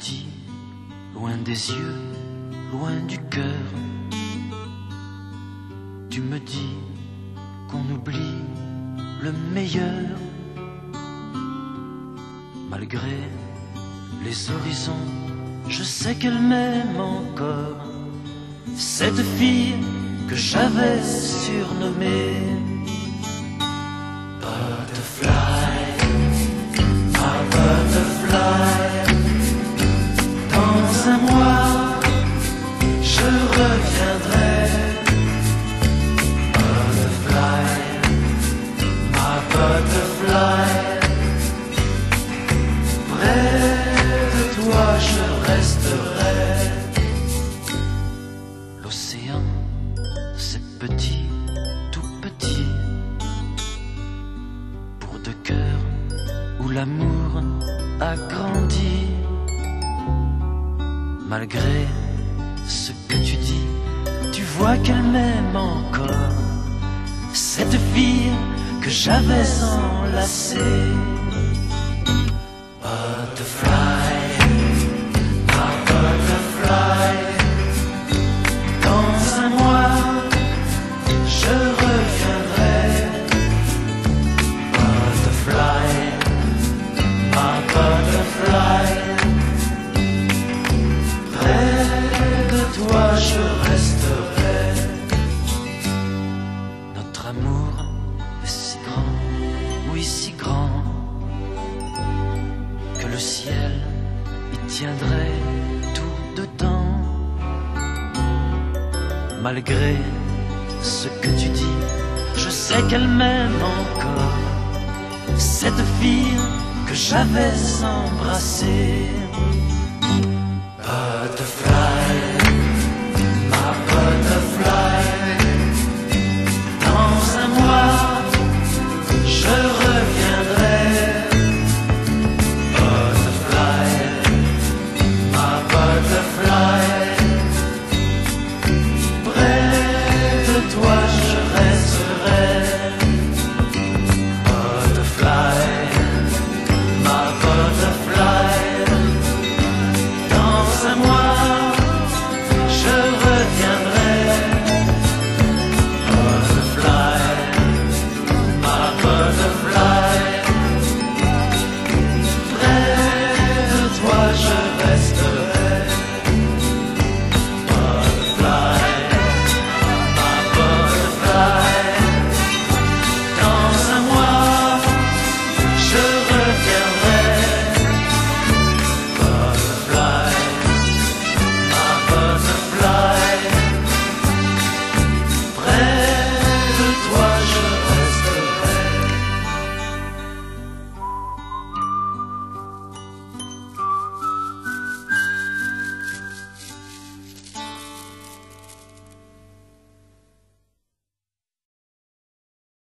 dis, loin des yeux, loin du cœur, tu me dis qu'on oublie le meilleur. Malgré les horizons, je sais qu'elle m'aime encore, cette fille que j'avais surnommée Butterfly, ma butterfly. Dans un mois, je reviendrai. Butterfly, ma butterfly. Près de toi, je resterai. L'océan, c'est petit, tout petit, pour deux cœurs où l'amour a grandi. Malgré ce que tu dis, tu vois qu'elle m'aime encore, cette fille que j'avais enlacée. Butterfly, ma butterfly. Dans un mois, je reviendrai. Butterfly, ma butterfly. Toi je resterai. Notre amour est si grand, oui si grand, que le ciel y tiendrait tout dedans. Malgré ce que tu dis, je sais qu'elle m'aime encore, cette fille que j'avais embrassée. Butterfly,